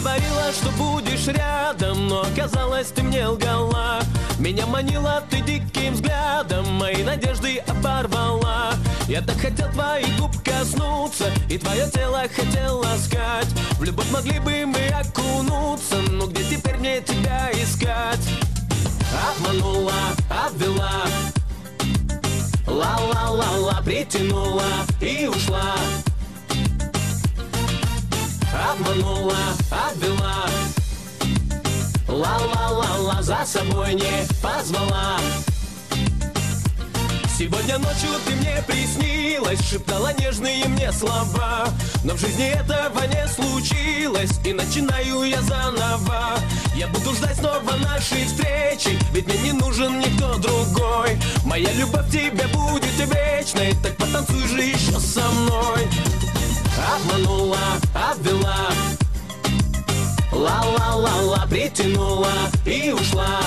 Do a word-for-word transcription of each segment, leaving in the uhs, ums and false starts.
говорила, что будешь рядом, но оказалось, ты мне лгала. Меня манила ты диким взглядом, мои надежды оборвала. Я так хотел твоих губ коснуться, и твое тело хотел ласкать. В любовь могли бы мы окунуться, но где теперь мне тебя искать? Обманула, обвела, ла-ла-ла-ла, притянула и ушла. Обманула, обвела, ла-ла-ла-ла, за собой не позвала. Сегодня ночью ты мне приснилась, шептала нежные мне слова. Но в жизни этого не случилось, и начинаю я заново. Я буду ждать снова нашей встречи, ведь мне не нужен никто другой. Моя любовь тебе будет вечной, так потанцуй же еще со мной. Обманула, обвела, ла-ла-ла-ла, притянула и ушла.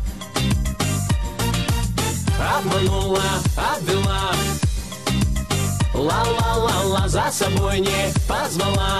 Обманула, обвела, ла-ла-ла-ла, за собой не позвала.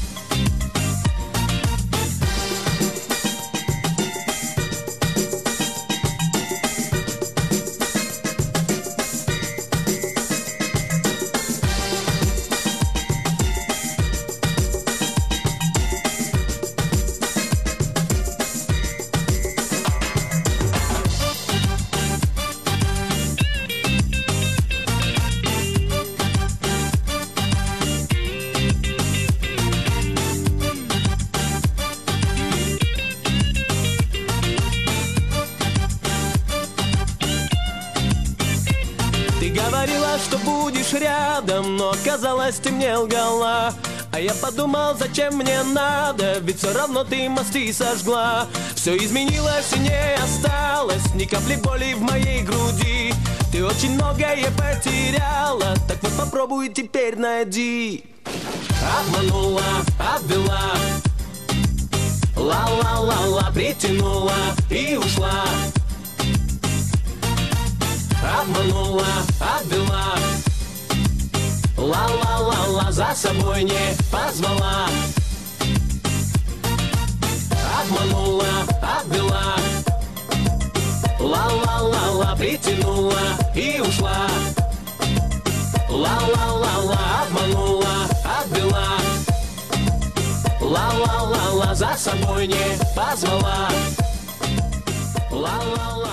Говорила, что будешь рядом, но оказалось, ты мне лгала. А я подумал, зачем мне надо, ведь все равно ты мосты сожгла. Все изменилось и не осталось ни капли боли в моей груди. Ты очень многое потеряла, так вот попробуй теперь найди. Обманула, обвела, ла-ла-ла-ла, притянула и ушла. Обманула, обвела, ла-ла-ла-ла, за собой не позвала. Обманула, обвела, ла-ла-ла-ла, притянула и ушла. Ла-ла-ла-ла, обманула, обвела, ла-ла-ла-ла, за собой не позвала. Ла-ла-ла.